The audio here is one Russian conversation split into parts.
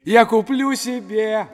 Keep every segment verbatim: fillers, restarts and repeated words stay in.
Я куплю себе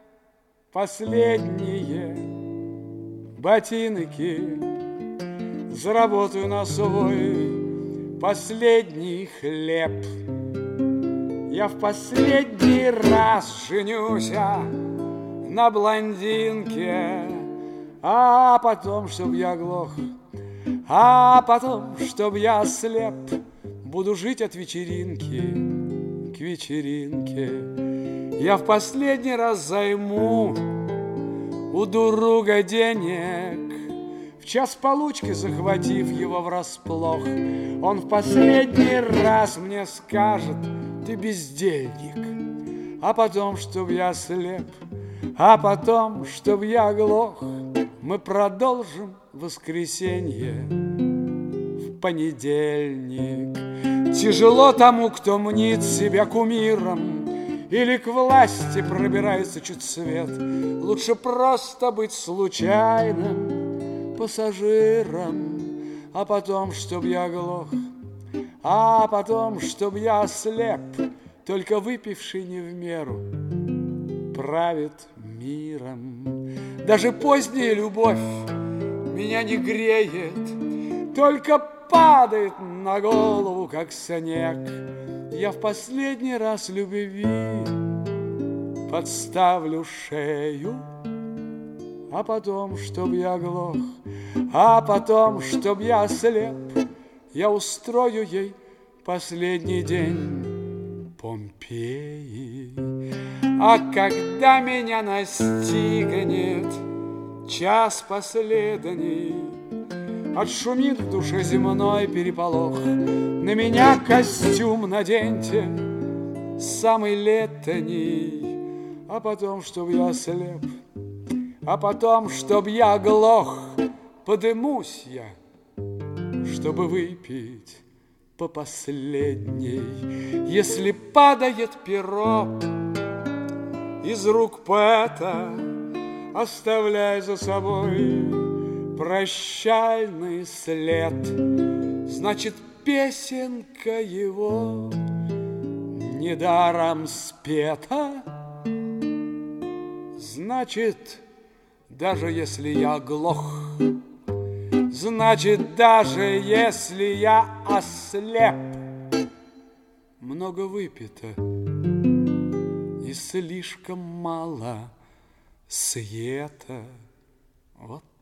последние ботинки, заработаю на свой последний хлеб. Я в последний раз женюсь на блондинке, а потом, чтоб я глох, а потом, чтоб я слеп, буду жить от вечеринки к вечеринке. Я в последний раз займу у друга денег, в час получки захватив его врасплох. Он в последний раз мне скажет: ты бездельник. А потом, чтоб я слеп, а потом, чтоб я глох, мы продолжим воскресенье в понедельник. Тяжело тому, кто мнит себя кумиром или к власти пробирается чуть свет. Лучше просто быть случайным пассажиром. А потом, чтоб я глох, а потом, чтоб я слеп, только выпивший не в меру правит миром. Даже поздняя любовь меня не греет, только падает на голову, как снег. Я в последний раз любви подставлю шею, а потом, чтоб я глох, а потом, чтоб я слеп, я устрою ей последний день Помпеи. А когда меня настигнет час последний, отшумит в душе земной переполох, на меня костюм наденьте самый летний, а потом, чтоб я слеп, а потом, чтоб я глох, подымусь я, чтобы выпить по последней. Если падает перо из рук поэта, оставляй за собой прощальный след. Значит, песенка его недаром спета. Значит, даже если я глох, значит, даже если я ослеп, много выпито и слишком мало света. Вот